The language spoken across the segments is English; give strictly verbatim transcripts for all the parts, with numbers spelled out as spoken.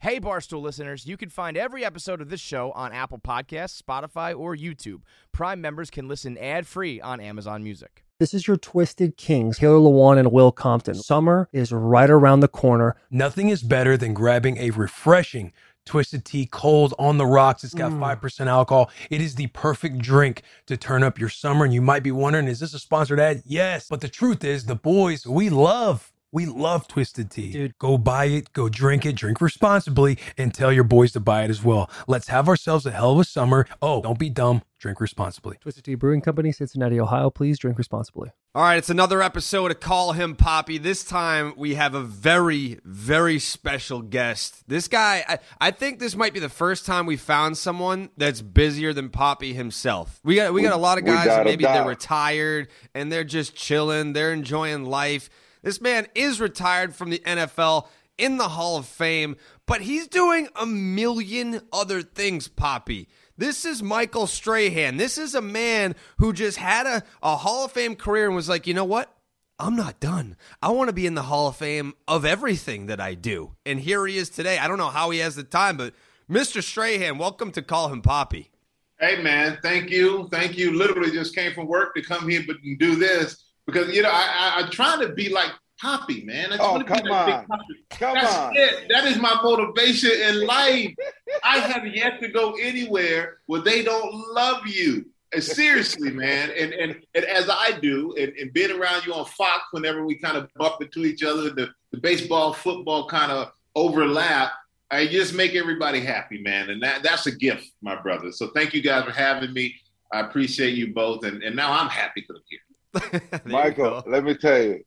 Hey, Barstool listeners, you can find every episode of this show on Apple Podcasts, Spotify, or YouTube. Prime members can listen ad-free on Amazon Music. This is your Twisted Kings, Taylor Lewan and Will Compton. Summer is right around the corner. Nothing is better than grabbing a refreshing Twisted Tea cold on the rocks. It's got mm. five percent alcohol. It is the perfect drink to turn up your summer. And you might be wondering, is this a sponsored ad? Yes. But the truth is, the boys, we love We love Twisted Tea. Dude. Go buy it, go drink it, drink responsibly, and tell your boys to buy it as well. Let's have ourselves a hell of a summer. Oh, don't be dumb. Drink responsibly. Twisted Tea Brewing Company, Cincinnati, Ohio. Please drink responsibly. All right, it's another episode of Call Him Poppy. This time we have a very, very special guest. This guy, I, I think this might be the first time we found someone that's busier than Poppy himself. We got we got a lot of guys that maybe they're retired and they're just chilling, they're enjoying life. This man is retired from the N F L, in the Hall of Fame, but he's doing a million other things, Poppy. This is Michael Strahan. This is a man who just had a, a Hall of Fame career and was like, you know what? I'm not done. I want to be in the Hall of Fame of everything that I do. And here he is today. I don't know how he has the time, but Mister Strahan, welcome to Call Him Poppy. Hey, man, thank you. Thank you. Literally just came from work to come here but do this. Because, you know, I, I, I'm trying to be like Poppy, man. I just oh, want to come be on. like Poppy. Come That's on. it. That is my motivation in life. I have yet to go anywhere where they don't love you. And seriously, man. And, and and as I do, and, and being around you on Fox whenever we kind of bump into each other, the, the baseball, football kind of overlap, I just make everybody happy, man. And that that's a gift, my brother. So thank you guys for having me. I appreciate you both. And, and now I'm happy to be here. Michael, let me tell you,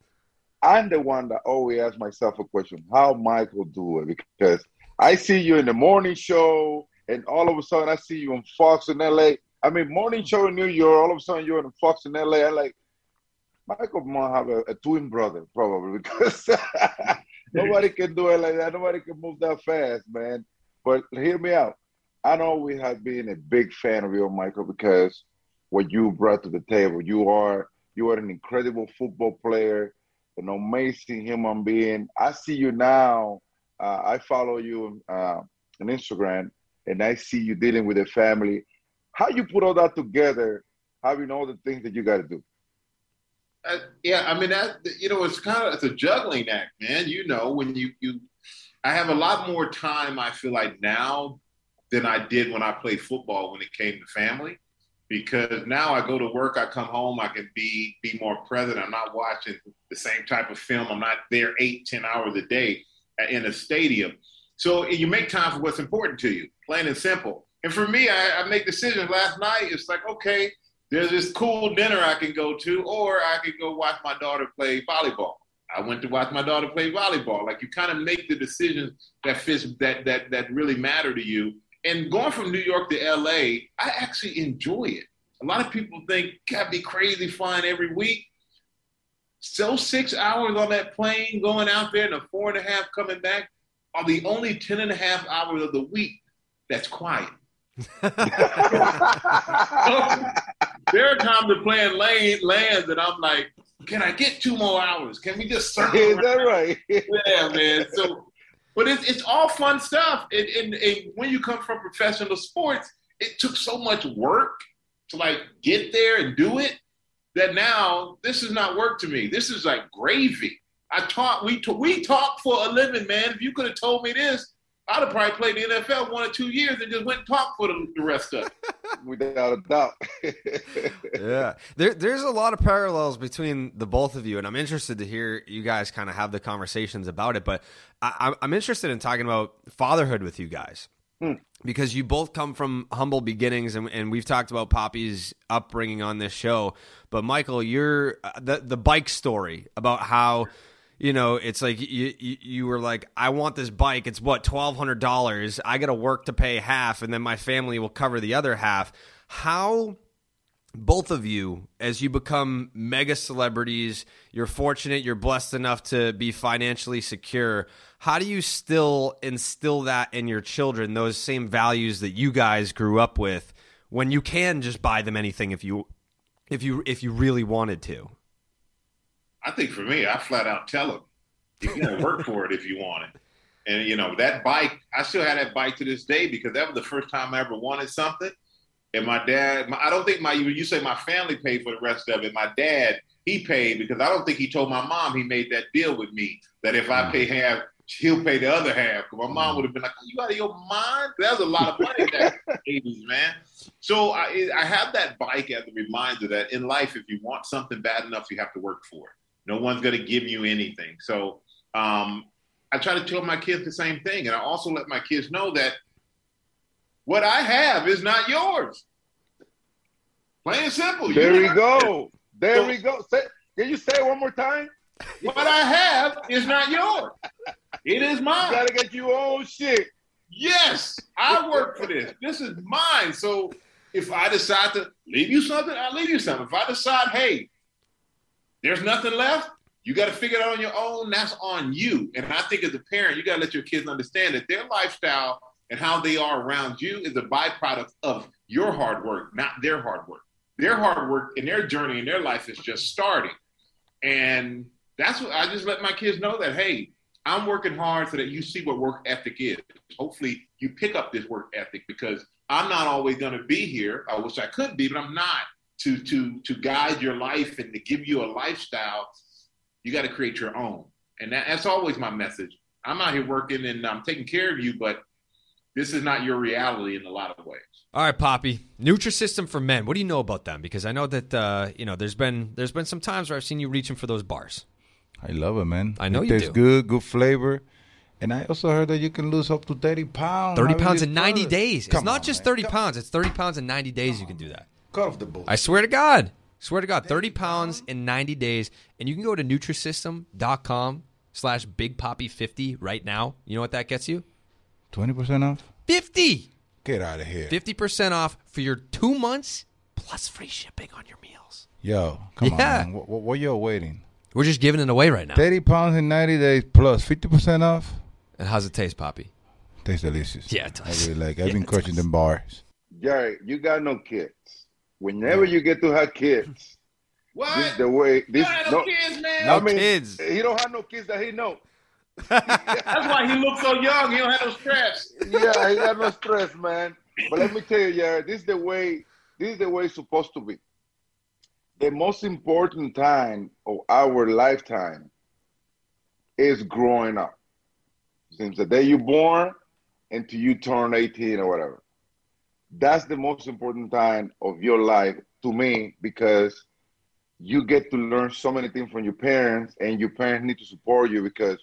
I'm the one that always ask myself a question, how Michael do it? Because I see you in the morning show, and all of a sudden I see you on Fox in L A. I mean, morning show in New York, all of a sudden you're on Fox in L A. I'm like, Michael might have a, a twin brother, probably, because nobody can do it like that. Nobody can move that fast, man. But hear me out. I know we have been a big fan of you, Michael, because what you brought to the table. You are you are an incredible football player, an amazing human being. I see you now. Uh, I follow you uh, on Instagram, and I see you dealing with a family. How you put all that together, having all the things that you got to do? Uh, yeah, I mean, that, you know, it's kind of it's a juggling act, man. You know, when you you, I have a lot more time, I feel like now than I did when I played football when it came to family. Because now I go to work, I come home, I can be be more present. I'm not watching the same type of film. I'm not there eight, ten hours a day in a stadium. So you make time for what's important to you, plain and simple. And for me, I, I make decisions. Last night, it's like, okay, there's this cool dinner I can go to, or I can go watch my daughter play volleyball. I went to watch my daughter play volleyball. Like, you kind of make the decisions that fits that that that really matter to you. And going from New York to L A, I actually enjoy it. A lot of people think, gotta be crazy flying every week. So six hours on that plane going out there and a four and a half coming back are the only ten and a half hours of the week that's quiet. So, there are times the plane land, lands and I'm like, can I get two more hours? Can we just circle Is that right? Yeah, man. So, but it's it's all fun stuff. And, and, and when you come from professional sports, it took so much work to like get there and do it that now this is not work to me. This is like gravy. I talk, we talk, we talk for a living, man. If you could have told me this, I'd have probably played the N F L one or two years and just went and talked for the, the rest of it. Without a doubt. Yeah. There, there's a lot of parallels between the both of you, and I'm interested to hear you guys kind of have the conversations about it. But I, I'm interested in talking about fatherhood with you guys. Hmm. Because you both come from humble beginnings, and, and we've talked about Poppy's upbringing on this show. But Michael, you're uh, the the bike story about how, you know, it's like you you, you were like, I want this bike. It's what, twelve hundred dollars. I got to work to pay half, and then my family will cover the other half. How both of you, as you become mega celebrities, you're fortunate, you're blessed enough to be financially secure. How do you still instill that in your children, those same values that you guys grew up with, when you can just buy them anything if you if you if you really wanted to? I think for me, I flat out tell them, you got to work for it if you want it. And, you know, that bike, I still have that bike to this day because that was the first time I ever wanted something. And my dad, my, I don't think my, you say my family paid for the rest of it. My dad, he paid because I don't think he told my mom he made that deal with me that if I pay half, he'll pay the other half. Because my mom would have been like, you out of your mind? That was a lot of money in the eighties, man. So I, I have that bike as a reminder that in life, if you want something bad enough, you have to work for it. No one's going to give you anything. So um, I try to tell my kids the same thing. And I also let my kids know that what I have is not yours. Plain and simple. There you we go. There So- we go. Say, can you say it one more time? What I have is not yours. It is You mine. gotta get your own shit. Yes, I work for this. This is mine. So if I decide to leave you something, I'll leave you something. If I decide, hey, there's nothing left, you got to figure it out on your own. That's on you. And I think as a parent, you got to let your kids understand that their lifestyle and how they are around you is a byproduct of your hard work, not their hard work. Their hard work and their journey in their life is just starting. And that's what I just let my kids know that, hey, I'm working hard so that you see what work ethic is. Hopefully you pick up this work ethic because I'm not always going to be here. I wish I could be, but I'm not. To to to guide your life and to give you a lifestyle, you got to create your own. And that, that's always my message. I'm out here working and I'm taking care of you, but this is not your reality in a lot of ways. All right, Poppy. Nutrisystem for Men. What do you know about them? Because I know that uh, you know there's been there's been some times where I've seen you reaching for those bars. I love it, man. I know it you tastes do. good, good flavor. And I also heard that you can lose up to thirty pounds. thirty having pounds this in ninety product. days. Come It's not on, just man. thirty Come- pounds. It's thirty pounds in ninety days you can do that. Cut off the bullshit. I swear to God. Swear to God. thirty pounds in ninety days. And you can go to Nutrisystem.com slash Big Poppy fifty right now. You know what that gets you? twenty percent off? fifty Get out of here. fifty percent off for your two months plus free shipping on your meals. Yo, come Yeah. on, man. What, what, what you waiting? We're just giving it away right now. thirty pounds in ninety days plus fifty percent off? And how's it taste, Poppy? Tastes delicious. Yeah, it does. I really like it. I've Yeah, been it crushing does. them bars. Jerry, you got no kids. Whenever you get to have kids, What? this is the way. You This don't have no, no kids, man. No I mean, kids. He don't have no kids that he know. That's why he looks so young. He don't have no stress. Yeah, he got no stress, man. But let me tell you, Jared, this is the way. This is the way it's supposed to be. The most important time of our lifetime is growing up. Since the day you're born until you turn eighteen or whatever. That's the most important time of your life to me because you get to learn so many things from your parents, and your parents need to support you because,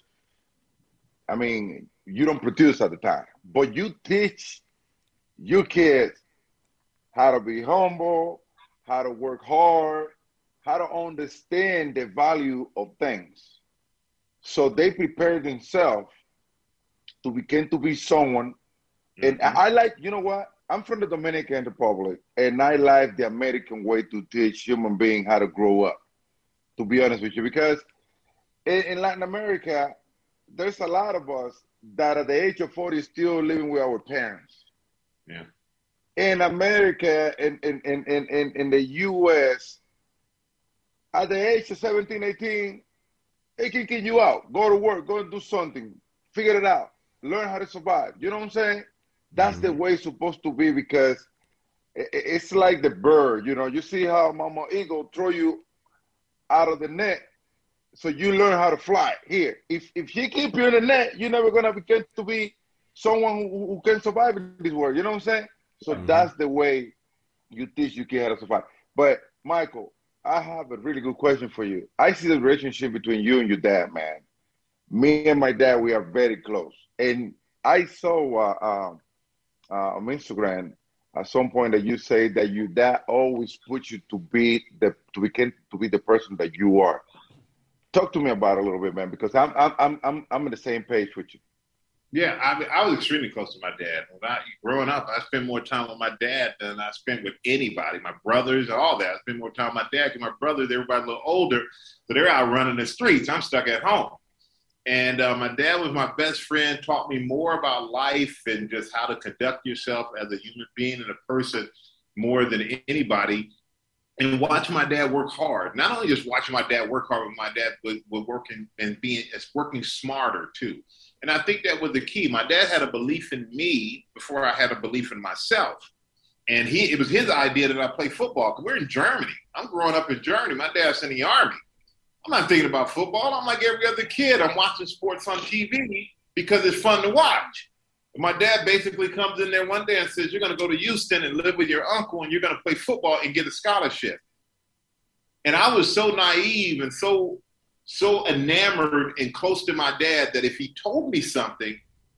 I mean, you don't produce at the time, but you teach your kids how to be humble, how to work hard, how to understand the value of things. So they prepare themselves to begin to be someone. And Mhm. I like, you know what? I'm from the Dominican Republic, and I like the American way to teach human beings how to grow up, to be honest with you. Because in, in Latin America, there's a lot of us that at the age of forty still living with our parents. Yeah. In America, in, in, in, in, in, in the U S, at the age of seventeen, eighteen, they can kick you out. Go to work, go and do something, figure it out, learn how to survive. You know what I'm saying? That's the way it's supposed to be because it, it's like the bird. You know, you see how Mama Eagle throw you out of the net, so you learn how to fly. Here, if if she keep you in the net, you're never gonna begin to be someone who, who can survive in this world. You know what I'm saying? So Mhm. that's the way you teach your kid how to survive. But Michael, I have a really good question for you. I see the relationship between you and your dad, man. Me and my dad, we are very close. And I saw uh, um, uh, on Instagram at some point that you say that your dad always puts you to be the to become to be the person that you are. Talk to me about it a little bit, man, because I'm I'm I'm I'm I'm on the same page with you. Yeah, I mean, I was extremely close to my dad. When I growing up, I spent more time with my dad than I spent with anybody. My brothers, all that. I spent more time with my dad because my brothers, everybody a little older, so they're out running the streets. I'm stuck at home. And uh, my dad was my best friend, taught me more about life and just how to conduct yourself as a human being and a person more than anybody. And watch my dad work hard. Not only just watching my dad work hard with my dad, but, but working and being, it's working smarter too. And I think that was the key. My dad had a belief in me before I had a belief in myself. And he it was his idea that I play football. Because we're in Germany. I'm growing up in Germany. My dad's in the Army. I'm not thinking about football. I'm like every other kid. I'm watching sports on T V because it's fun to watch. And my dad basically comes in there one day and says, you're going to go to Houston and live with your uncle and you're going to play football and get a scholarship. And I was so naive and so so enamored and close to my dad that if he told me something,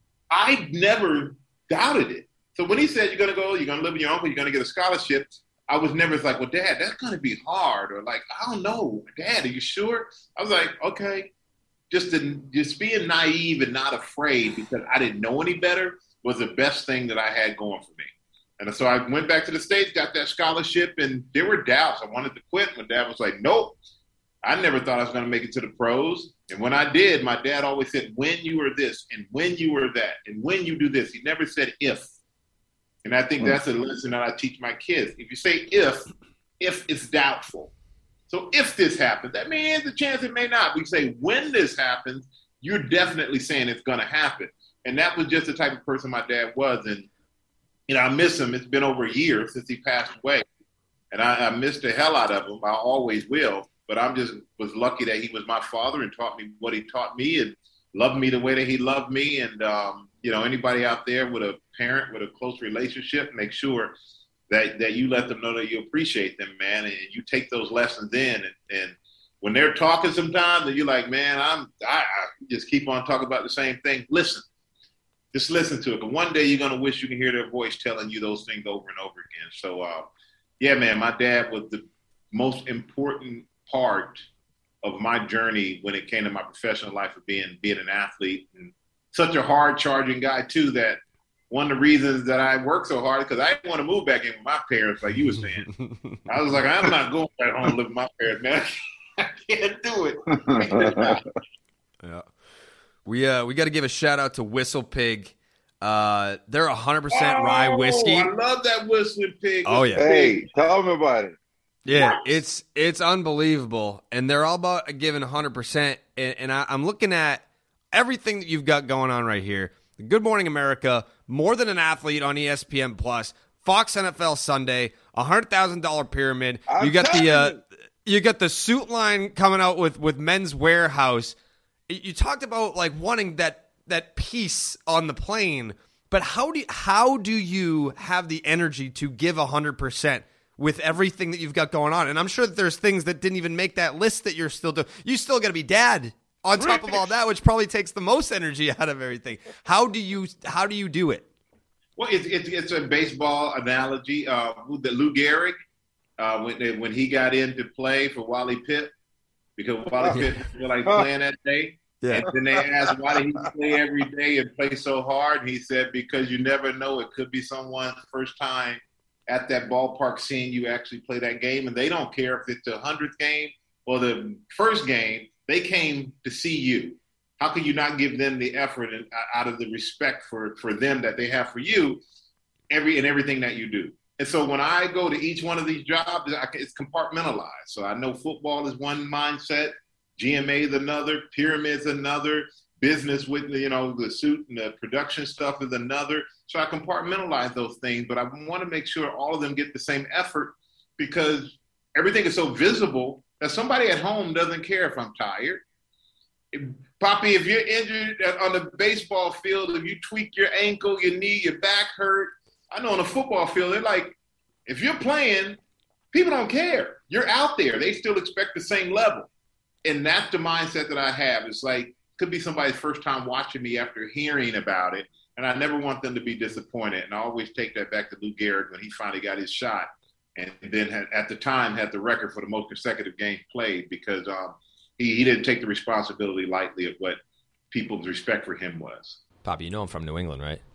I never doubted it. So when he said, you're going to go, you're going to live with your uncle, you're going to get a scholarship, I was never like, well, Dad, that's going to be hard. Or like, I don't know. Dad, are you sure? I was like, okay. Just to, just being naive and not afraid because I didn't know any better was the best thing that I had going for me. And so I went back to the States, got that scholarship, and there were doubts. I wanted to quit. My dad was like, nope. I never thought I was going to make it to the pros. And when I did, my dad always said, when you were this and when you were that and when you do this. He never said if. And I think that's a lesson that I teach my kids. If you say if, if it's doubtful. So if this happens, that means the chance it may not. We say when this happens, you're definitely saying it's going to happen. And that was just the type of person my dad was. And, you know, I miss him. It's been over a year since he passed away. And I, I miss the hell out of him. I always will. But I'm just was lucky that he was my father and taught me what he taught me and loved me the way that he loved me. And, um, you know, anybody out there with a parent with a close relationship, make sure that, that you let them know that you appreciate them, man, and you take those lessons in. And, and when they're talking sometimes and you're like, man, I'm, I, I just keep on talking about the same thing. Listen, just listen to it. But one day you're going to wish you can hear their voice telling you those things over and over again. So, uh, yeah, man, my dad was the most important part of my journey when it came to my professional life of being, being an athlete, and such a hard charging guy too, that one of the reasons that I worked so hard because I didn't want to move back in with my parents, like you were saying. I was like, I'm not going back home to live with my parents, man. I can't do it. Yeah, we uh we got to give a shout out to Whistle Pig. Uh, they're a hundred percent rye whiskey. I love that Whistling Pig. Oh yeah. Hey, tell me about it. Yeah, What? it's it's unbelievable, and they're all about giving one hundred percent. And, and I, I'm looking at everything that you've got going on right here. Good Morning America, More Than an Athlete on E S P N Plus, Fox N F L Sunday, a hundred thousand dollar pyramid. I'm you got the telling uh, you. you got the suit line coming out with with Men's Warehouse. You talked about like wanting that that peace on the plane, but how do you, how do you have the energy to give a hundred percent with everything that you've got going on? And I'm sure that there's things that didn't even make that list that you're still doing. You still got to be dad on top of all that, which probably takes the most energy out of everything. How do you how do you do it? Well, it's it's, it's a baseball analogy. Uh, the Lou Gehrig, uh, when when he got in to play for Wally Pitt, because Wally Pitt didn't feel like playing that day. Yeah. And then they asked, why did he play every day and play so hard? And he said, because you never know. It could be someone's first time at that ballpark seeing you actually play that game. And they don't care if it's the hundredth game or the first game. They came to see you. How can you not give them the effort and out of the respect for, for them that they have for you every and everything that you do? And so when I go to each one of these jobs, I can, it's compartmentalized. So I know football is one mindset, G M A is another, pyramid's another, business with, you know, the suit and the production stuff is another. So I compartmentalize those things, but I want to make sure all of them get the same effort because everything is so visible that somebody at home doesn't care if I'm tired. If, Poppy, if you're injured on the baseball field, if you tweak your ankle, your knee, your back hurt, I know on the football field, they're like, if you're playing, people don't care. You're out there. They still expect the same level. And that's the mindset that I have. It's like, could be somebody's first time watching me after hearing about it. And I never want them to be disappointed. And I always take that back to Lou Gehrig when he finally got his shot. And then had, at the time had the record for the most consecutive games played because um, he, he didn't take the responsibility lightly of what people's respect for him was. Poppy, you know I'm from New England, right?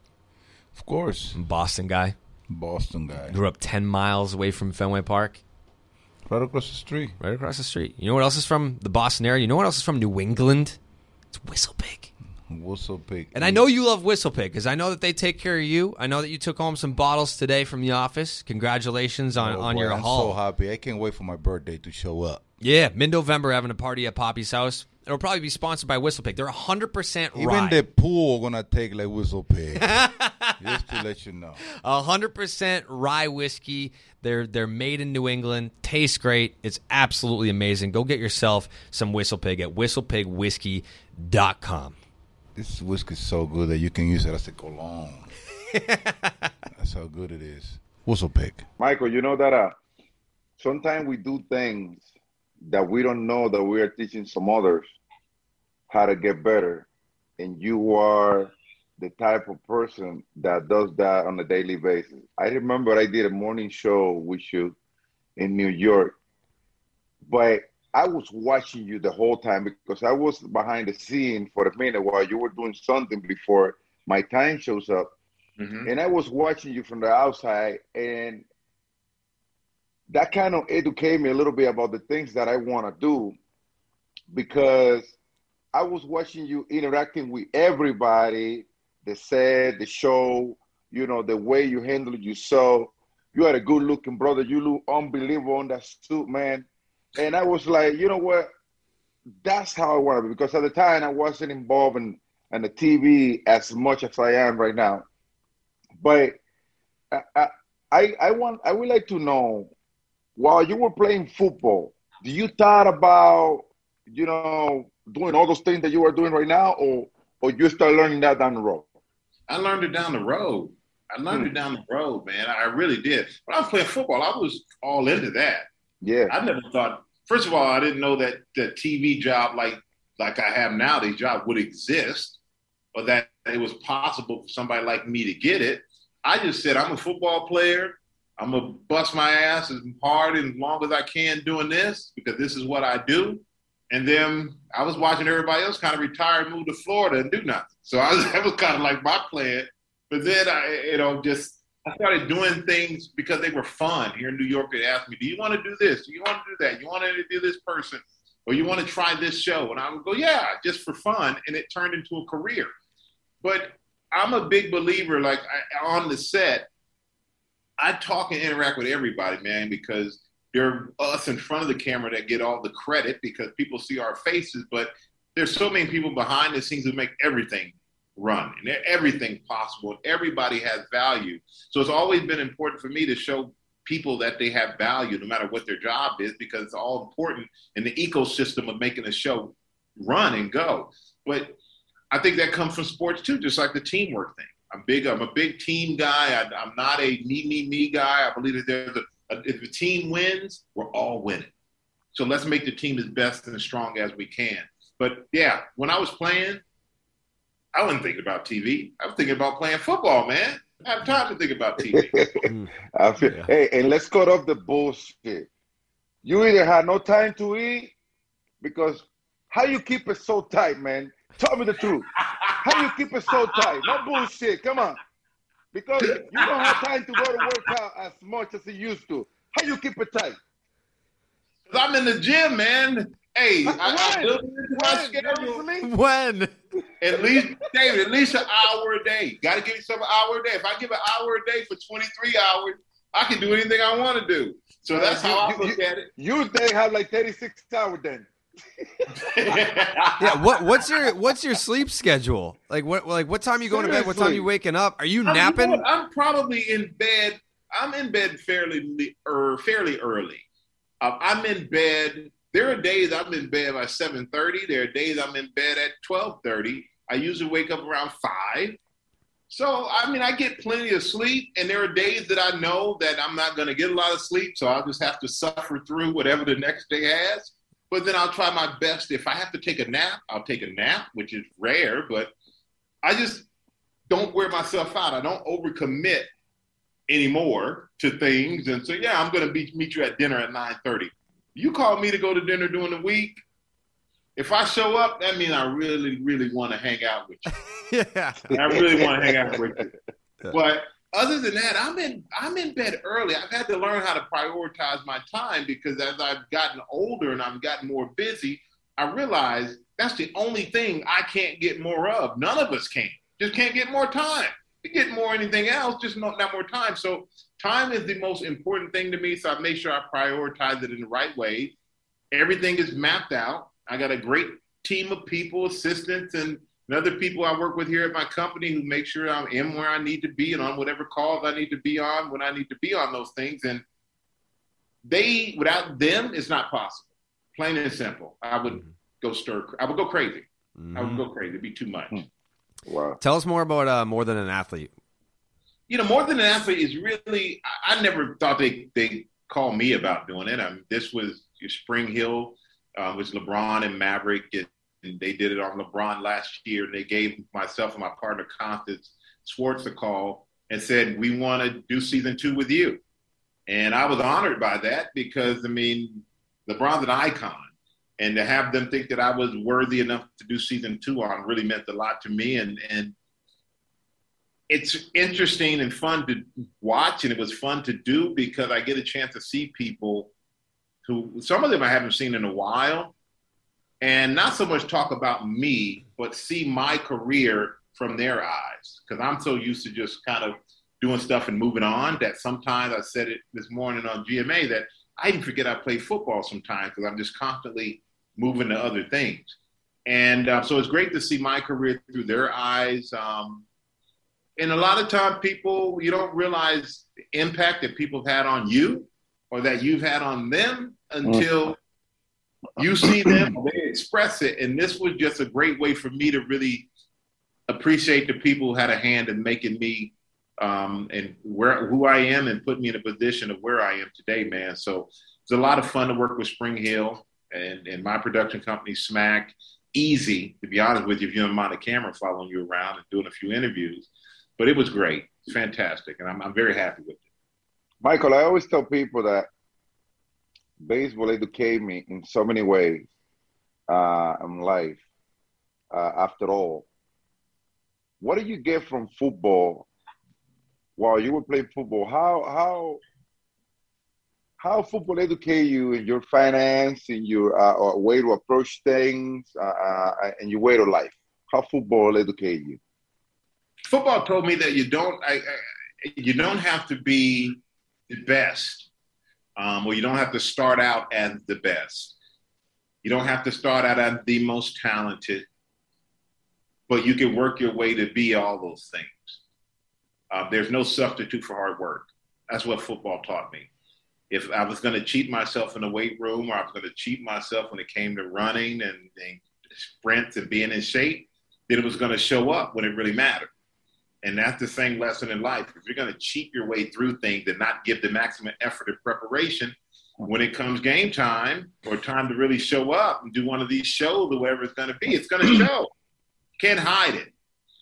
Of course. I'm a Boston guy. Boston guy. Grew up ten miles away from Fenway Park. Right across the street. Right across the street. You know what else is from the Boston area? You know what else is from New England? It's Whistle Pig. Whistle Pig. And I know you love Whistle Pig because I know that they take care of you. I know that you took home some bottles today from the office. Congratulations on, oh, on boy, your I'm haul. so happy. I can't wait for my birthday to show up. Yeah, mid-November having a party at Poppy's house. it'll probably be sponsored by Whistle Pig. They're one hundred percent rye. Even the pool gonna take like Whistle Pig. Just to let you know. one hundred percent rye whiskey. They're they're made in New England. Tastes great. It's absolutely amazing. Go get yourself some Whistle Pig at whistle pig whiskey dot com. This whiskey is so good that you can use it as a cologne. That's how good it is. Whistle Pig. Michael, you know that uh, sometimes we do things that we don't know that we are teaching some others how to get better. And you are the type of person that does that on a daily basis. I remember I did a morning show with you in New York, but I was watching you the whole time because I was behind the scene for a minute while you were doing something before my time shows up. Mm-hmm. And I was watching you from the outside, and that kind of educated me a little bit about the things that I want to do, because I was watching you interacting with everybody, the set, the show, you know, the way you handled yourself. You had a good-looking brother. You look unbelievable in that suit, man. And I was like, you know what? That's how I want to be, because at the time I wasn't involved in, in the T V as much as I am right now. But I, I, I want, I would like to know, while you were playing football, do you thought about, you know, doing all those things that you are doing right now, or, or you start learning that down the road? I learned it down the road. I learned hmm. it down the road, man. I really did. When I was playing football, I was all into that. Yeah. I never thought, first of all, I didn't know that the T V job like like I have now, the job would exist, or that it was possible for somebody like me to get it. I just said, I'm a football player. I'm going to bust my ass as hard and as long as I can doing this, because this is what I do. And then I was watching everybody else kind of retire and move to Florida and do nothing. So I was, that was kind of like my plan. But then I, you know, just I started doing things because they were fun. Here in New York, they asked me, do you want to do this? Do you want to do that? You want to do this person? Or you want to try this show? And I would go, yeah, just for fun. And it turned into a career. But I'm a big believer, like I, on the set, I talk and interact with everybody, man, because there are us in front of the camera that get all the credit because people see our faces. But there's so many people behind the scenes who make everything run and everything possible. Everybody has value. So it's always been important for me to show people that they have value no matter what their job is, because it's all important in the ecosystem of making a show run and go. But I think that comes from sports too, just like the teamwork thing. I'm big. I'm a big team guy. I, I'm not a me, me, me guy. I believe that there's a, a, if the team wins, we're all winning. So let's make the team as best and as strong as we can. But yeah, when I was playing, I wasn't thinking about T V. I was thinking about playing football, man. I have time to think about T V. I feel, yeah. Hey, and let's cut off the bullshit. You either had no time to eat, because how you keep it so tight, man? Tell me the truth. How you keep it so tight? No bullshit. Come on. Because you don't have time to go to work out as much as you used to. How you keep it tight? Because I'm in the gym, man. Hey, when? I, I built into my schedule. When? At least, David, at least an hour a day. Got to give yourself an hour a day. If I give an hour a day for twenty-three hours, I can do anything I want to do. So that's you, how I you, look you, at it. You they have like thirty-six hours then. Yeah, what what's your what's your sleep schedule? Like what like what time you going to bed? What time you waking up? Are you napping? I'm, I'm probably in bed. I'm in bed fairly er, fairly early. Um, I'm in bed. There are days I'm in bed by seven thirty. There are days I'm in bed at twelve thirty. I usually wake up around five. So, I mean, I get plenty of sleep, and there are days that I know that I'm not going to get a lot of sleep, so I'll just have to suffer through whatever the next day has. But then I'll try my best. If I have to take a nap, I'll take a nap, which is rare, but I just don't wear myself out. I don't overcommit anymore to things. And so, yeah, I'm going to be, meet you at dinner at nine thirty. You call me to go to dinner during the week. If I show up, that means I really, really want to hang out with you. Yeah. I really want to hang out with you. Yeah. But other than that, I'm in I'm in bed early. I've had to learn how to prioritize my time, because as I've gotten older and I've gotten more busy, I realize that's the only thing I can't get more of. None of us can. Just can't get more time. You get more anything else, just not, not more time. So time is the most important thing to me, so I make sure I prioritize it in the right way. Everything is mapped out. I got a great team of people, assistants, and, and other people I work with here at my company who make sure I am where I need to be and on whatever calls I need to be on when I need to be on those things. And they, without them, it's not possible. Plain and simple. I would mm-hmm. go stir. I would go crazy. Mm-hmm. I would go crazy. It'd be too much. Wow. Tell us more about uh, More Than an Athlete. You know, More Than an Athlete is really, I, I never thought they, they called me about doing it. I mean, this was Spring Hill, uh, was LeBron and Maverick, and, and they did it on LeBron last year. And they gave myself and my partner, Constance Schwartz, a call and said, we want to do season two with you. And I was honored by that because, I mean, LeBron's an icon. And to have them think that I was worthy enough to do season two on really meant a lot to me. And, and it's interesting and fun to watch, and it was fun to do because I get a chance to see people who, some of them I haven't seen in a while, and not so much talk about me, but see my career from their eyes. Because I'm so used to just kind of doing stuff and moving on that sometimes, I said it this morning on G M A, that I even forget I play football sometimes because I'm just constantly moving to other things. And uh, so it's great to see my career through their eyes. Um, and a lot of time people, you don't realize the impact that people have had on you or that you've had on them until you see them, they express it. And this was just a great way for me to really appreciate the people who had a hand in making me um, and where who I am and put me in a position of where I am today, man. So it's a lot of fun to work with Spring Hill and, and my production company, Smack. Easy, to be honest with you, if you don't mind a camera following you around and doing a few interviews. But it was great. It's fantastic. And I'm, I'm very happy with it. Michael, I always tell people that baseball educated me in so many ways uh, in life. Uh, after all, what did you get from football while you were playing football? How how how football educated you in your finance, in your uh, way to approach things, uh, uh, and your way to life? How football educated you? Football told me that you don't I, I, you don't have to be the best, um, or you don't have to start out as the best. You don't have to start out as the most talented, but you can work your way to be all those things. Uh, there's no substitute for hard work. That's what football taught me. If I was going to cheat myself in the weight room, or I was going to cheat myself when it came to running and, and sprints and being in shape, then it was going to show up when it really mattered. And that's the same lesson in life. If you're going to cheat your way through things and not give the maximum effort and preparation, when it comes game time or time to really show up and do one of these shows or whatever it's going to be, it's going to show. Can't hide it.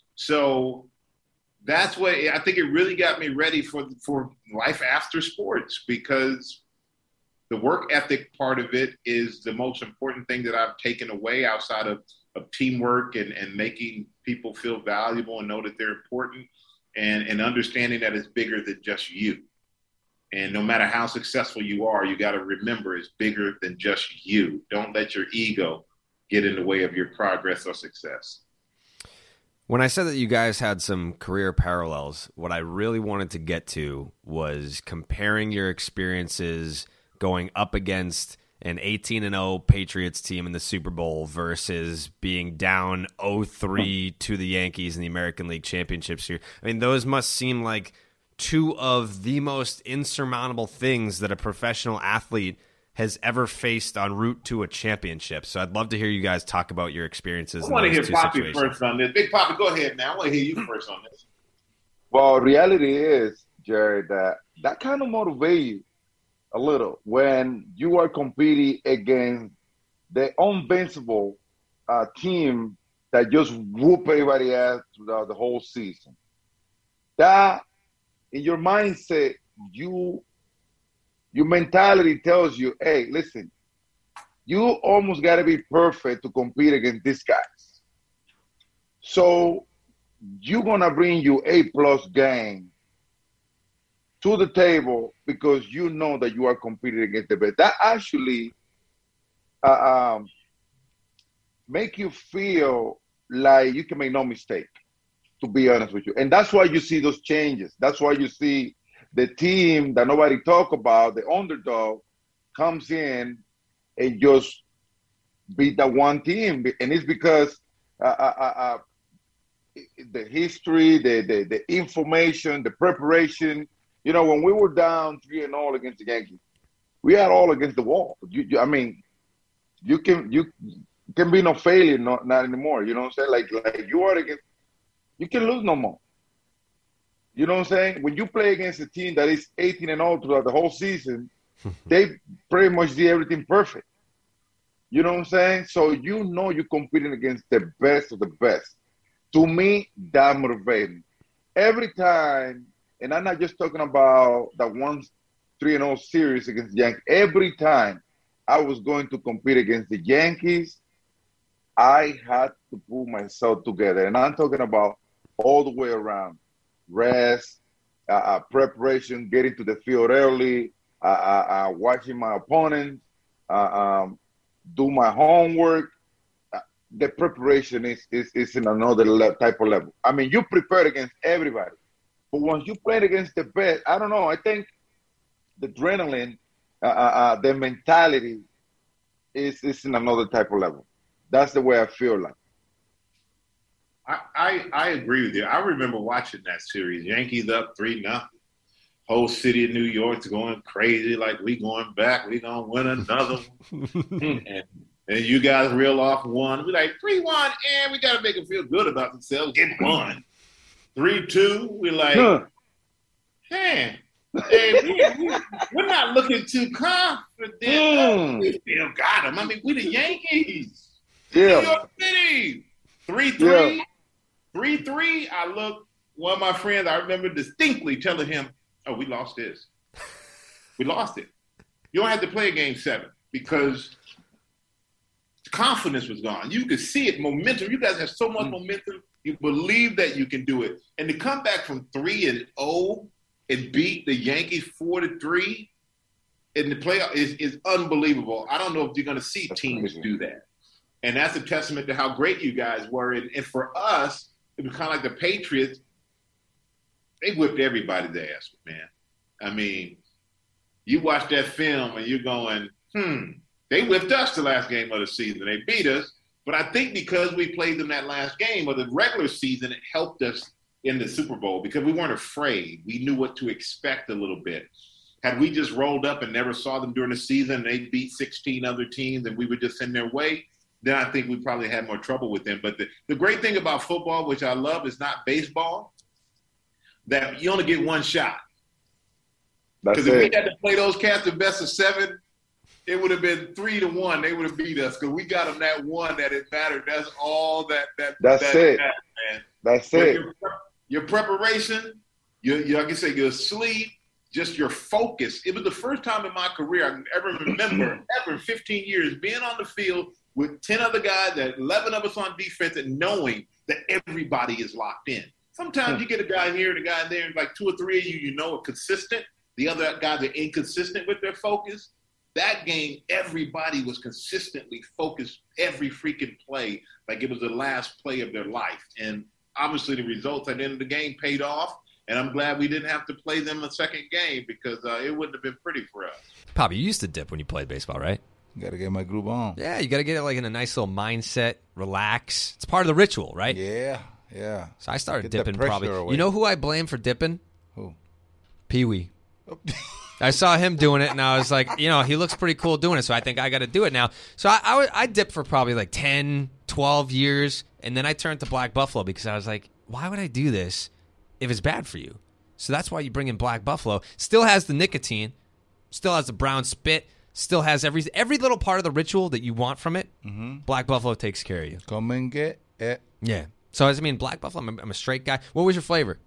So that's what I think it really got me ready for for life after sports, because the work ethic part of it is the most important thing that I've taken away outside of, of teamwork and, and making people feel valuable and know that they're important, and, and understanding that it's bigger than just you. And no matter how successful you are, you got to remember it's bigger than just you. Don't let your ego get in the way of your progress or success. When I said that you guys had some career parallels, what I really wanted to get to was comparing your experiences going up against an eighteen and oh Patriots team in the Super Bowl versus being down oh three to the Yankees in the American League Championships here. I mean, those must seem like two of the most insurmountable things that a professional athlete has ever faced en route to a championship. So I'd love to hear you guys talk about your experiences. I want to in hear those two Poppy situations. first on this. Big Poppy, go ahead now. I want to hear you first on this. Well, reality is, Jared, that that kind of motivates you a little when you are competing against the invincible uh, team that just whoop everybody ass throughout the whole season. That, in your mindset, you your mentality tells you, hey, listen, you almost got to be perfect to compete against these guys. So you're going to bring your A-plus game to the table because you know that you are competing against the best. That actually uh, um, make you feel like you can make no mistake, to be honest with you. And that's why you see those changes. That's why you see the team that nobody talk about, the underdog, comes in and just beat that one team, and it's because uh, uh, uh, the history, the, the the information, the preparation. You know, when we were down three and all against the Yankees, we had all against the wall. You, you, I mean, you can you can be no failure, not not anymore. You know what I'm saying? Like like you are against, you can lose no more. You know what I'm saying? When you play against a team that is eighteen and oh throughout the whole season, they pretty much did everything perfect. You know what I'm saying? So you know you're competing against the best of the best. To me, that motivates me. Every time, and I'm not just talking about that one three and oh series against the Yankees. Every time I was going to compete against the Yankees, I had to pull myself together. And I'm talking about all the way around. Rest, uh, uh, preparation, getting to the field early, uh, uh, uh, watching my opponents, uh, um, do my homework. Uh, the preparation is, is, is in another le- type of level. I mean, you prepared against everybody. But once you played against the best, I don't know, I think the adrenaline, uh, uh, uh, the mentality is, is in another type of level. That's the way I feel like. I, I, I agree with you. I remember watching that series. Yankees up three nothing. Whole city of New York's going crazy, like we going back, we gonna win another one. and, and you guys reel off one. We like three one, and we gotta make them feel good about themselves. Get one. Three two. We like, huh. man, hey, we, we, we're not looking too confident. Mm. We still got them. I mean, we the Yankees. Yeah. New York City. Three three. Yeah. Three three. I look. One of my friends, I remember distinctly telling him, "Oh, we lost this. We lost it. You don't have to play a game seven because confidence was gone. You could see it, momentum. You guys have so much mm. momentum. You believe that you can do it, and to come back from three and zero and beat the Yankees four to three in the playoff is is unbelievable. I don't know if you're going to see that's teams crazy. Do that, and that's a testament to how great you guys were. And, and for us, it was kind of like the Patriots. They whipped everybody's ass, man. I mean, you watch that film and you're going, hmm, they whipped us the last game of the season. They beat us. But I think because we played them that last game of the regular season, it helped us in the Super Bowl because we weren't afraid. We knew what to expect a little bit. Had we just rolled up and never saw them during the season and they beat sixteen other teams and we were just in their way, then I think we probably had more trouble with them. But the, the great thing about football, which I love, is not baseball, that you only get one shot. Because if we had to play those cats the best of seven, it would have been three to one. They would have beat us because we got them that one that it mattered. That's all that that. That's that it, mattered, man. That's but it. Your, your preparation, your, your like I say, your sleep, just your focus. It was the first time in my career I can ever remember, ever in fifteen years, being on the field with ten other guys, that eleven of us on defense, and knowing that everybody is locked in. Sometimes you get a guy here and a guy there, and like two or three of you, you know, are consistent. The other guys are inconsistent with their focus. That game, everybody was consistently focused every freaking play, like it was the last play of their life. And obviously the results at the end of the game paid off, and I'm glad we didn't have to play them a second game because uh, it wouldn't have been pretty for us. Poppy, you used to dip when you played baseball, right? You got to get my groove on. Yeah, you got to get it like in a nice little mindset, relax. It's part of the ritual, right? Yeah, yeah. So I started Get dipping probably. away. You know who I blame for dipping? Who? Pee-wee. I saw him doing it, and I was like, you know, he looks pretty cool doing it, so I think I got to do it now. So I, I, I dipped for probably like ten, twelve years, and then I turned to Black Buffalo because I was like, why would I do this if it's bad for you? So that's why you bring in Black Buffalo. Still has the nicotine, still has the brown spit, still has every every little part of the ritual that you want from it. Mm-hmm. Black Buffalo takes care of you. Come and get it. Yeah. So, I mean, Black Buffalo, I'm a, I'm a straight guy. What was your flavor?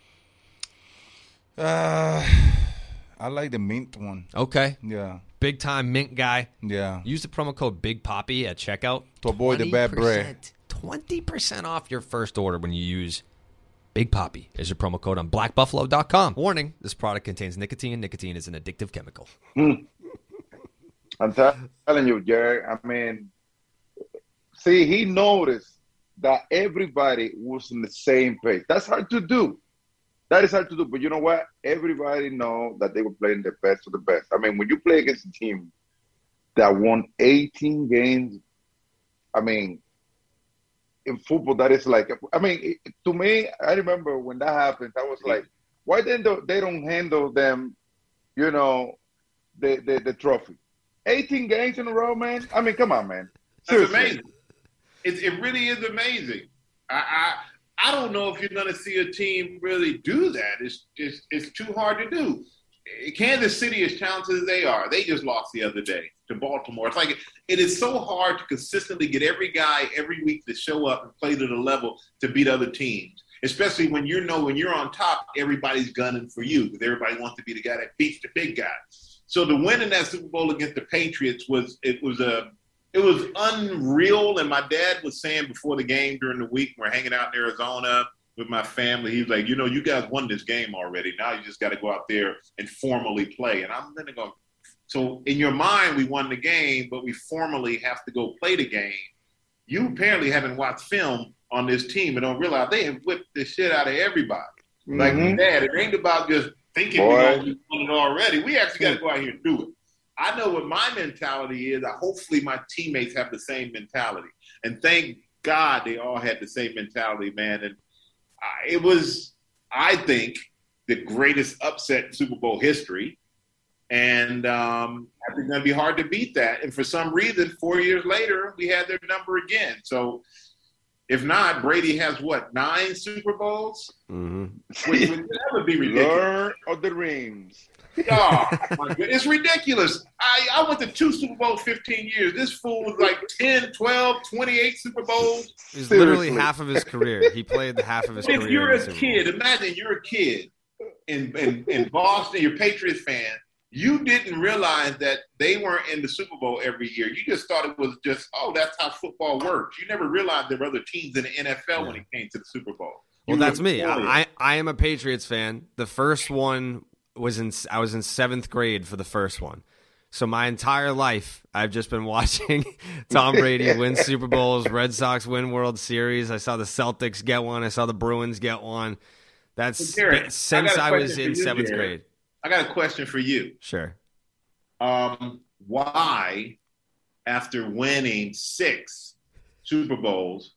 Uh... I like the mint one. Okay. Yeah. Big time mint guy. Yeah. Use the promo code Big Poppy at checkout to avoid the bad bread. twenty percent off your first order when you use Big Poppy as your promo code on black buffalo dot com. Warning, this product contains nicotine. Nicotine is an addictive chemical. Mm. I'm t- telling you, Jerry, I mean, see, he noticed that everybody was in the same page. That's hard to do. That is hard to do, but you know what? Everybody know that they were playing the best of the best. I mean, when you play against a team that won eighteen games I mean, in football, that is like, I mean, it, to me, I remember when that happened, I was like, why didn't they don't handle them, you know, the, the, the trophy? eighteen games in a row, man. I mean, come on, man. It's amazing. It, it really is amazing. I, I I don't know if you're going to see a team really do that. It's, it's, it's too hard to do. Kansas City, as talented as they are, they just lost the other day to Baltimore. It's like it is so hard to consistently get every guy every week to show up and play to the level to beat other teams, especially when you know when you're on top, everybody's gunning for you because everybody wants to be the guy that beats the big guy. So the win in that Super Bowl against the Patriots was it was a it was unreal. And my dad was saying before the game during the week, we're hanging out in Arizona with my family. He was like, you know, you guys won this game already. Now you just got to go out there and formally play. And I'm going to go. So in your mind, we won the game, but we formally have to go play the game. You apparently haven't watched film on this team and don't realize they have whipped the shit out of everybody. Mm-hmm. Like, Dad, it ain't about just thinking Boy. we're going to win it already. We actually got to go out here and do it. I know what my mentality is. I, hopefully my teammates have the same mentality. And thank God they all had the same mentality, man. And uh, it was, I think, the greatest upset in Super Bowl history. And um, I think it's going to be hard to beat that. And for some reason, four years later, we had their number again. So if not, Brady has what, nine Super Bowls? Mm-hmm. Which would that would be ridiculous. Lord of the Rings. Oh, my God. It's ridiculous. I, I went to two Super Bowls fifteen years. This fool was like ten, twelve, twenty-eight Super Bowls. It was literally half of his career. He played the half of his if career. If you're a kid, imagine you're a kid in, in, in Boston, you're a Patriots fan. You didn't realize that they weren't in the Super Bowl every year. You just thought it was just, oh, that's how football works. You never realized there were other teams in the N F L yeah. when it came to the Super Bowl. You well, that's me. I, I I am a Patriots fan. The first one was in I was in seventh grade for the first one. So my entire life, I've just been watching Tom Brady win Super Bowls, Red Sox win World Series. I saw the Celtics get one. I saw the Bruins get one. That's Jared, since I, I was in you, seventh Jared. grade. I got a question for you. Sure. Um, why, after winning six Super Bowls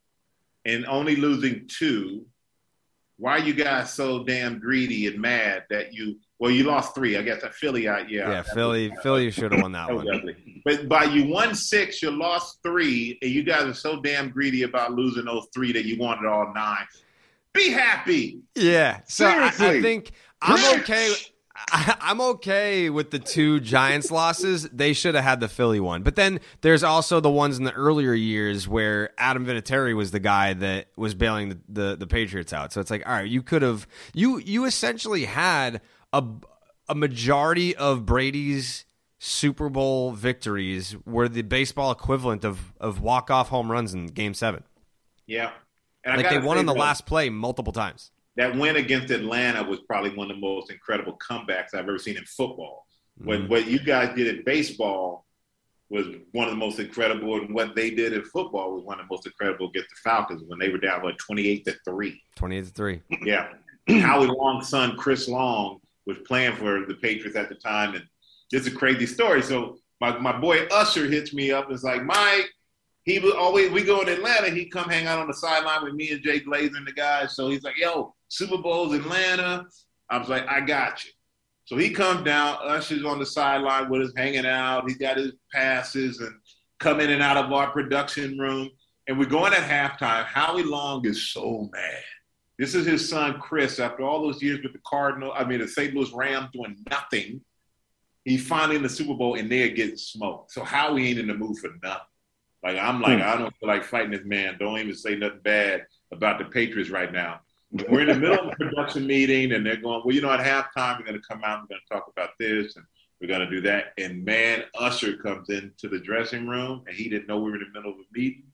and only losing two, why are you guys so damn greedy and mad that you – well, you lost three. I guess at Philly, I, yeah. Yeah, Philly Philly should have won that, that one. Ugly. But by you won six, you lost three, and you guys are so damn greedy about losing those three that you wanted all nine. Be happy. Yeah. So I, I think I'm Rich. okay – I, I'm okay with the two Giants losses. They should have had the Philly one. But then there's also the ones in the earlier years where Adam Vinatieri was the guy that was bailing the, the, the Patriots out. So it's like, all right, you could have you you essentially had a a majority of Brady's Super Bowl victories were the baseball equivalent of of walk-off home runs in Game seven. Yeah. And like they won on the last play multiple times. That win against Atlanta was probably one of the most incredible comebacks I've ever seen in football. Mm-hmm. What, what you guys did in baseball was one of the most incredible, and what they did in football was one of the most incredible against the Falcons when they were down like twenty-eight to three. twenty-eight to three. Yeah. Howie Long's son, Chris Long, was playing for the Patriots at the time, and it's a crazy story. So my, my boy Usher hits me up and is like, Mike, he was always, we go in Atlanta, he'd come hang out on the sideline with me and Jay Glazer and the guys. So he's like, yo, Super Bowl's Atlanta. I was like, I got you. So he comes down, Usher's on the sideline with us, hanging out. He's got his passes and come in and out of our production room. And we're going at halftime. Howie Long is so mad. This is his son, Chris, after all those years with the Cardinal, I mean, the Saint Louis Rams doing nothing. He's finally in the Super Bowl, and they're getting smoked. So Howie ain't in the mood for nothing. Like, I'm like, hmm. I don't feel like fighting this man. Don't even say nothing bad about the Patriots right now. We're in the middle of a production meeting, and they're going, well, you know, at halftime, we're going to come out and we're going to talk about this, and we're going to do that. And, man, Usher comes into the dressing room, and he didn't know we were in the middle of a meeting.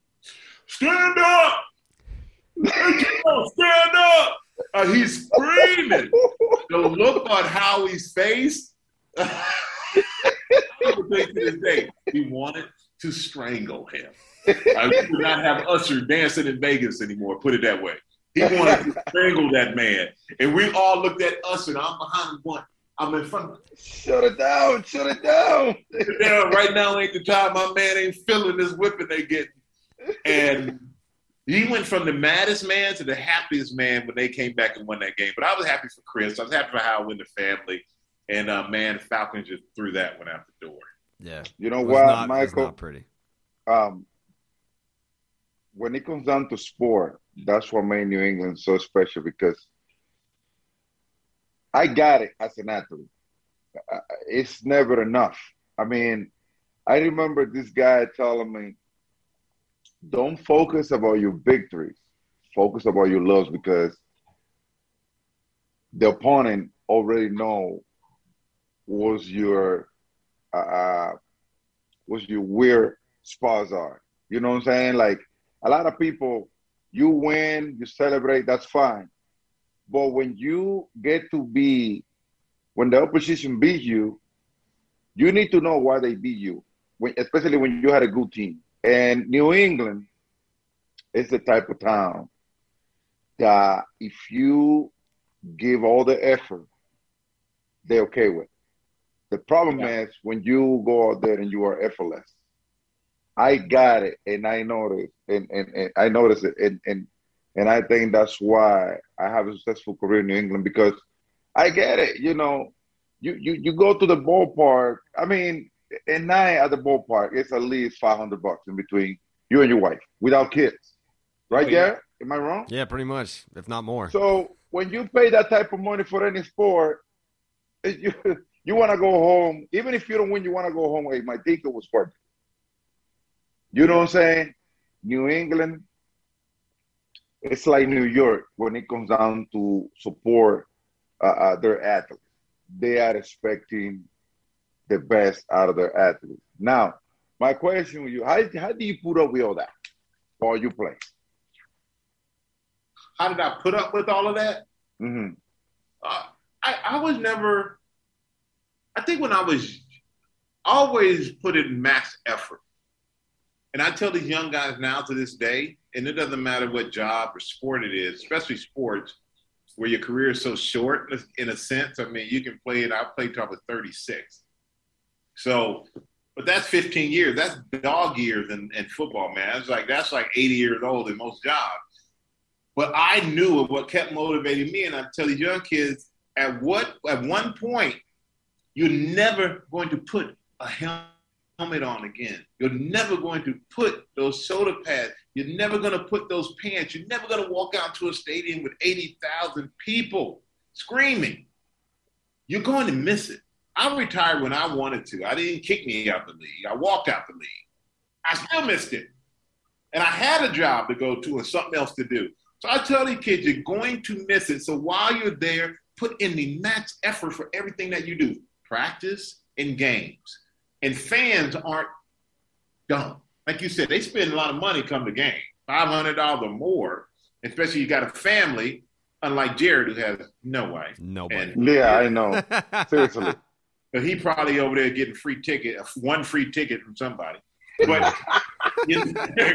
Stand up! Stand up! Uh, he's screaming. The look on Howie's face, I would say to this day, he wanted to strangle him. I would not have Usher dancing in Vegas anymore, put it that way. He wanted to strangle that man. And we all looked at Usher, and I'm behind one. I'm in front of him. Shut it down. Shut it down. Yeah, right now ain't the time. My man ain't feeling this whipping they getting. And he went from the maddest man to the happiest man when they came back and won that game. But I was happy for Chris. I was happy for Howard and the family. And, uh, man, Falcons just threw that one out the door. Yeah. You know It was what, not- it was Michael? not pretty. Um, when it comes down to sport, that's what made New England so special because I got it as an athlete. Uh, It's never enough. I mean, I remember this guy telling me, don't focus about your victories, focus about your losses because the opponent already know what your uh, what your weird spots are. You know what I'm saying? Like a lot of people, you win, you celebrate, that's fine. But when you get to be, when the opposition beat you, you need to know why they beat you, when, especially when you had a good team. And New England is the type of town that if you give all the effort, they're okay with. The problem Yeah. is when you go out there and you are effortless. I got it, and I noticed, and, and, and I noticed it, and, and and I think that's why I have a successful career in New England because I get it. You know, you you you go to the ballpark. I mean, a night at the ballpark, it's at least five hundred bucks in between you and your wife without kids, right? Oh, yeah. There, am I wrong? Yeah, pretty much, if not more. So when you pay that type of money for any sport, it- you you want to go home. Even if you don't win, you want to go home. Hey, my ticket was worth it. You know what I'm saying? New England, it's like New York when it comes down to support uh, uh, their athletes. They are expecting the best out of their athletes. Now, my question with you, how, how do you put up with all that while you play? How did I put up with all of that? Mm-hmm. Uh, I, I was never, I think when I was, always put in max effort. And I tell these young guys now to this day, and it doesn't matter what job or sport it is, especially sports, where your career is so short in a sense. I mean, you can play it, I played till I was thirty-six. So, but that's fifteen years. That's dog years in, in football, man. It's like, that's like eighty years old in most jobs. But I knew what kept motivating me, and I tell these young kids, at what at one point, you're never going to put a helmet on again. You're never going to put those shoulder pads. You're never going to put those pants. You're never going to walk out to a stadium with eighty thousand people screaming. You're going to miss it. I retired when I wanted to. I didn't kick me out the league. I walked out the league. I still missed it. And I had a job to go to and something else to do. So I tell these kids, you're going to miss it. So while you're there, put in the max effort for everything that you do. Practice and games. And fans aren't dumb. Like you said, they spend a lot of money come to game, five hundred dollars or more, especially you got a family, unlike Jared, who has no wife. Nobody. And, Yeah, I know. Seriously. but he probably over there getting free ticket, one free ticket from somebody. But, you,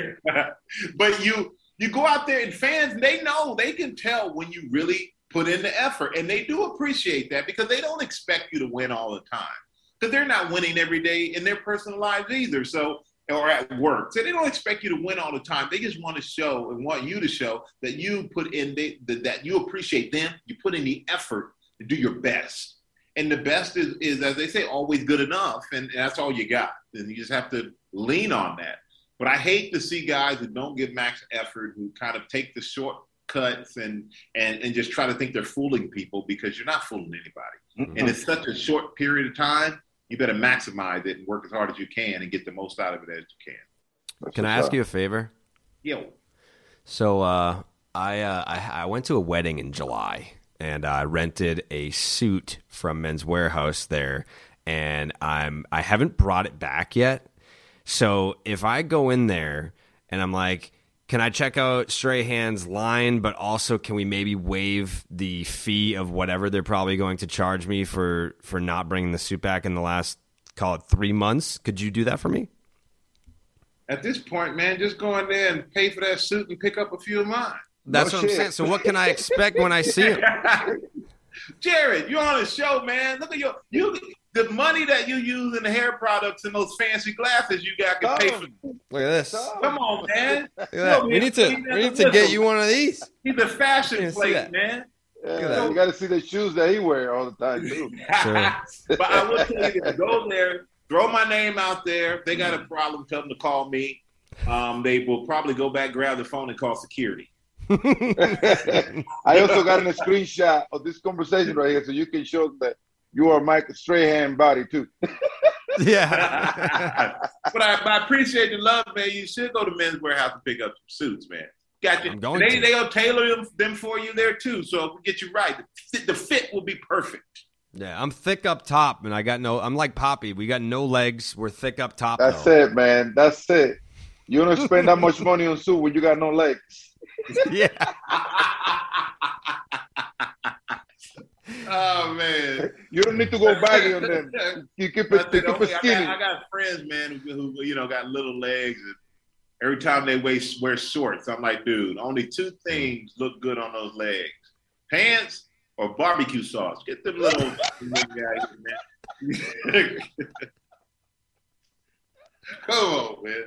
but you you go out there and fans, they know, they can tell when you really put in the effort. And they do appreciate that because they don't expect you to win all the time. Because they're not winning every day in their personal lives either. So, or at work. So they don't expect you to win all the time. They just want to show and want you to show that you put in the, the, that you appreciate them. You put in the effort to do your best. And the best is, is as they say, always good enough. And, and that's all you got. And you just have to lean on that. But I hate to see guys who don't give max effort, who kind of take the shortcuts and, and, and just try to think they're fooling people because you're not fooling anybody. Mm-hmm. And it's such a short period of time. You better maximize it and work as hard as you can and get the most out of it as you can. That's Can I ask you a favor? Yo. So uh, I, uh, I I went to a wedding in July, and I rented a suit from Men's Warehouse there, and I'm I haven't brought it back yet. So if I go in there and I'm like, can I check out Strahan's line, but also can we maybe waive the fee of whatever they're probably going to charge me for, for not bringing the suit back in the last, call it three months? Could you do that for me? At this point, man, just go in there and pay for that suit and pick up a few of mine. That's No what shit. I'm saying. So what can I expect when I see it? Jared, you're on a show, man. Look at your you. the money that you use in the hair products and those fancy glasses you got can pay for. Look at this. Come on, man. Look at that. We need to we need to get you one of these. He's a fashion plate, that. man. Yeah, you got to see the shoes that he wear all the time too. Sure. But I will tell you this: go there, throw my name out there. If they got a problem, tell them to call me. Um, they will probably go back, grab the phone, and call security. I also got a screenshot of this conversation right here, so you can show that you are Mike Strahan body too. Yeah. but, I, but I appreciate the love, man. You should go to Men's Warehouse and pick up some suits, man. Got you. I'm going they to. they'll tailor them, them for you there too. So if we get you right, the fit, the fit will be perfect. Yeah, I'm thick up top, and I got no. I'm like Poppy. We got no legs. We're thick up top. That's though. it, man. That's it. You don't spend that much money on suit when you got no legs. Yeah. Oh man, you don't need to go baggy on them. You keep it, keep it skinny. I got, I got friends, man, who, who you know got little legs, and every time they wear, wear shorts, I'm like, dude, only two things look good on those legs: pants or barbecue sauce. Get them little guys, man. Come on, man.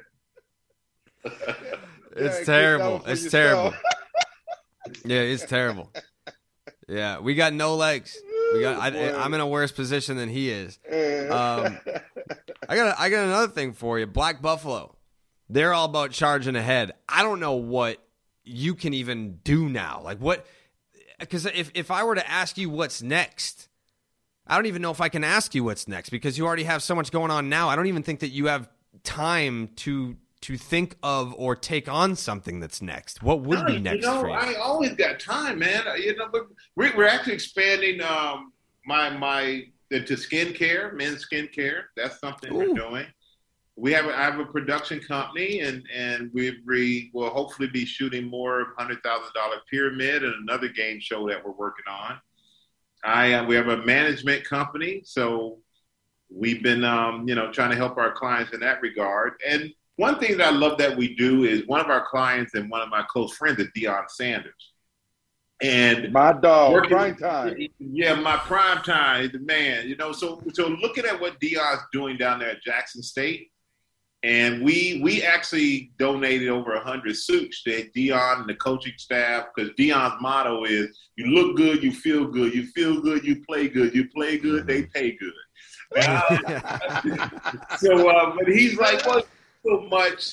It's Yeah, terrible. for It's yourself. terrible. Yeah, it's terrible. Yeah, we got no legs. We got. I, I'm in a worse position than he is. Um, I got. I got another thing for you. Black Buffalo. They're all about charging ahead. I don't know what you can even do now. Like what? Because if if I were to ask you what's next, I don't even know if I can ask you what's next because you already have so much going on now. I don't even think that you have time to. to think of or take on something that's next. What would be next you know, for you? I always got time, man. You know, but we're, we're actually expanding um, my my into skincare, men's skincare. That's something Ooh. we're doing. We have a, I have a production company, and and we we will hopefully be shooting more hundred thousand dollar Pyramid and another game show that we're working on. I uh, we have a management company, so we've been um, you know trying to help our clients in that regard. And one thing that I love that we do is one of our clients and one of my close friends is Deion Sanders. And my dog, working, prime time. Yeah, my prime time, the man. You know, so so looking at what Deion's doing down there at Jackson State, and we we actually donated over a hundred suits to Deion and the coaching staff because Deion's motto is: you look good, you feel good, you feel good, you play good, you play good, they pay good. Uh, so, uh, but he's like, well. So much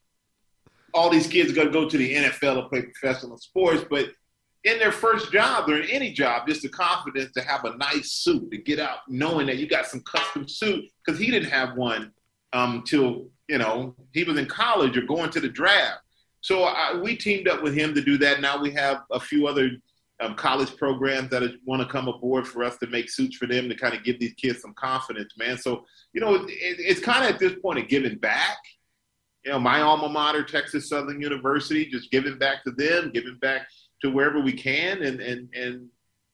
all these kids are going to go to the N F L and play professional sports, but in their first job or in any job, just the confidence to have a nice suit, to get out knowing that you got some custom suit, because he didn't have one um, till, you know, he was in college or going to the draft. So I, we teamed up with him to do that. Now we have a few other um, college programs that want to come aboard for us to make suits for them to kind of give these kids some confidence, man. So, you know, it, it's kind of at this point of giving back. You know, my alma mater, Texas Southern University, just giving back to them, giving back to wherever we can. And, and, and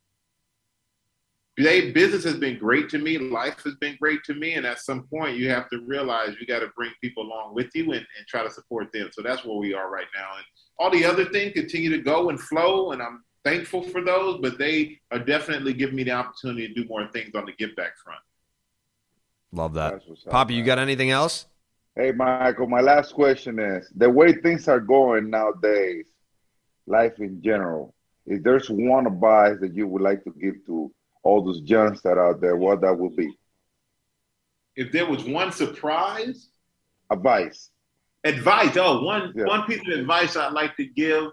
they, business has been great to me. Life has been great to me. And at some point you have to realize you got to bring people along with you and, and try to support them. So that's where we are right now. And all the other things continue to go and flow. And I'm thankful for those, but they are definitely giving me the opportunity to do more things on the give back front. Love that. Poppy, you got anything else? Hey, Michael, my last question is, the way things are going nowadays, life in general, if there's one advice that you would like to give to all those youngsters that are out there, what that would be? If there was one surprise? Advice. Advice. Oh, one, yeah. one piece of advice I'd like to give.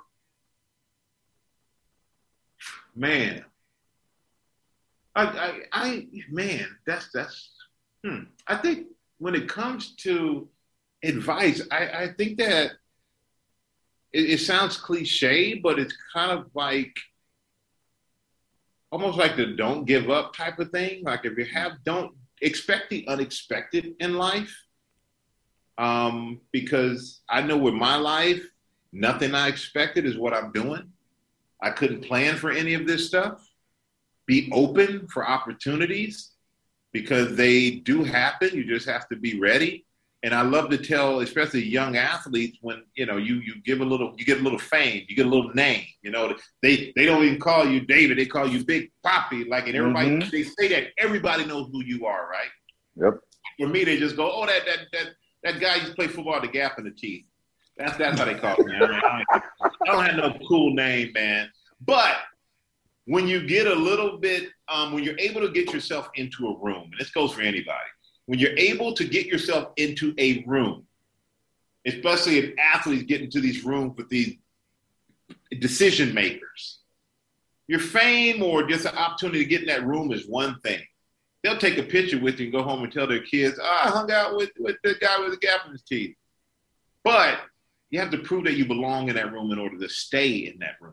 Man. I, I, I man, that's, that's, hmm. I think, when it comes to advice, I, I think that it, it sounds cliche, but it's kind of like almost like the don't give up type of thing. Like if you have, don't expect the unexpected in life. Um, because I know with my life, nothing I expected is what I'm doing. I couldn't plan for any of this stuff. Be open for opportunities, because they do happen. You just have to be ready. And I love to tell, especially young athletes, when you know you you give a little, you get a little fame, you get a little name. You know, they they don't even call you David, they call you Big Papi. Like, and everybody mm-hmm. they say that everybody knows who you are, right? Yep. For me, they just go, oh, that that that that guy used to play football at the Gap in the Teeth. That's that's how they call me. I, mean, I, don't, I don't have no cool name, man. But when you get a little bit, um, when you're able to get yourself into a room, and this goes for anybody. When you're able to get yourself into a room, especially if athletes get into these rooms with these decision makers, your fame or just an opportunity to get in that room is one thing. They'll take a picture with you and go home and tell their kids, oh, I hung out with, with the guy with the gap in his teeth. But you have to prove that you belong in that room in order to stay in that room.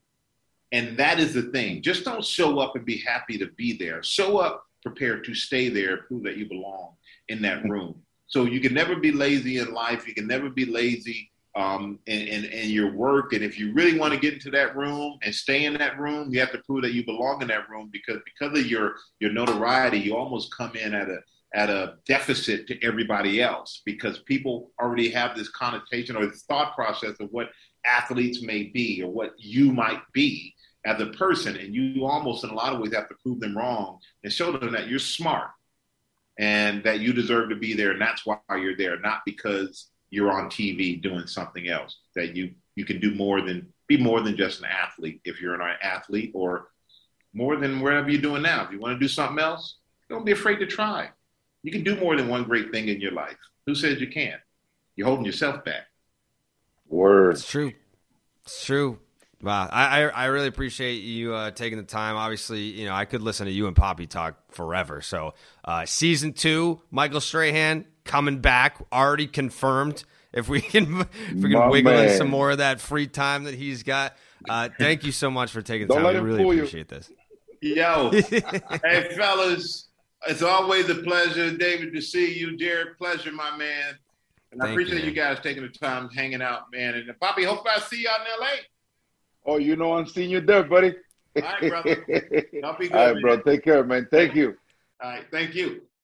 And that is the thing. Just don't show up and be happy to be there. Show up prepared to stay there, prove that you belong in that room. So you can never be lazy in life. You can never be lazy um, in, in, in your work. And if you really want to get into that room and stay in that room, you have to prove that you belong in that room, because because of your, your notoriety, you almost come in at a at a deficit to everybody else, because people already have this connotation or this thought process of what athletes may be or what you might be as a person, and you almost in a lot of ways have to prove them wrong and show them that you're smart and that you deserve to be there, and that's why you're there, not because you're on T V doing something else. That you you can do more than be more than just an athlete if you're an athlete, or more than whatever you're doing now. If you want to do something else, don't be afraid to try. You can do more than one great thing in your life. Who says you can't? You're holding yourself back. Word. It's true. It's true. Wow, I, I I really appreciate you uh, taking the time. Obviously, you know, I could listen to you and Papi talk forever. So, uh, season two, Michael Strahan coming back, already confirmed. If we can, if we can My wiggle man. in some more of that free time that he's got. Uh, thank you so much for taking the Don't time. let I him really fool you. appreciate this. Yo, hey fellas, it's always a pleasure, David, to see you. Jared, pleasure, my man. And I Thank appreciate you, you, guys taking the time, hanging out, man. And Papi, hope I see you out in L A. Oh, you know I'm seeing you there, buddy. All right, brother. Y'all be good, All right, man. bro. Take care, man. Thank you. All right, thank you.